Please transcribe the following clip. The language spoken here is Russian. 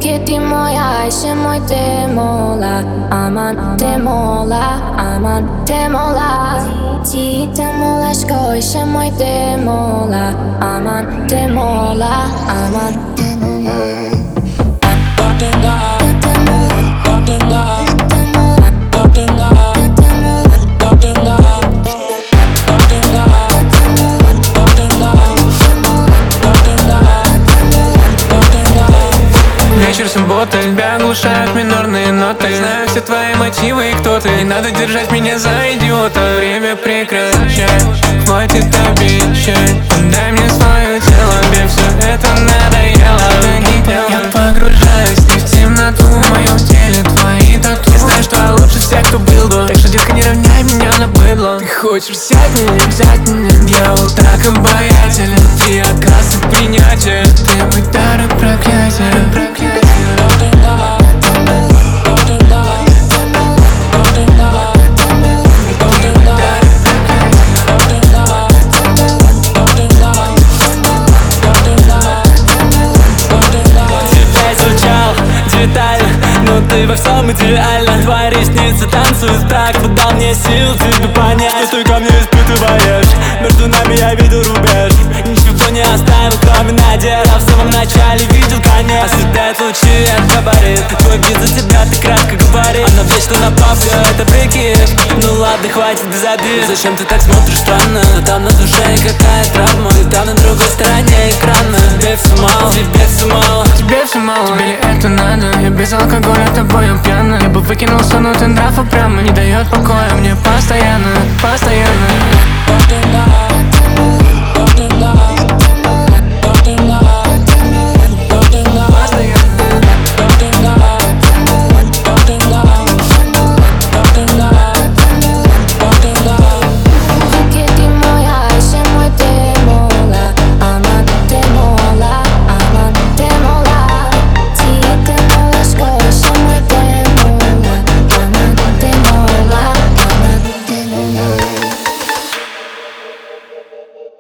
Gitti moja Ayşe moy demola Aman demola, aman demola Ti demola shko Ayşe moy demola Aman demola, aman demola. Вечер суббота, тебя оглушают минорные ноты. Знаю все твои мотивы и кто ты. Не надо держать меня за идиота. Время прекращай, хватит обещать. Дай мне свое тело, мне все это надоело. Я погружаюсь не в темноту, в моем теле твои тату. Я знаю, что я лучше всех, кто был до. Так что, детка, не равняй меня на быдло. Ты хочешь взять меня, дьявол так обаятелен. Ты отказ от принятия, требует дара проклятия. Но ты во всем идеально. Твои ресницы танцуют так, подал мне сил тебе понять, что ты ко мне испытываешь. Между нами я видел рубеж. Ничего не оставил, кроме надежд. А в самом начале видел конец. Ослепляют лучи от габарит. Твой вид за тебя так кратко говорит. Она вечно на пап, все это прикид. Ну ладно, хватит без обид. Зачем ты так смотришь странно? Там на душе какая травма. И там на другой стороне экрана. Тебе все мало, тебе все мало. Тебе все мало, тебе это надо. Я без алкоголя тобою пьяна. Я бы выкинул сон, но ты нрав упрямый. Не дает покоя мне постоянно, постоянно.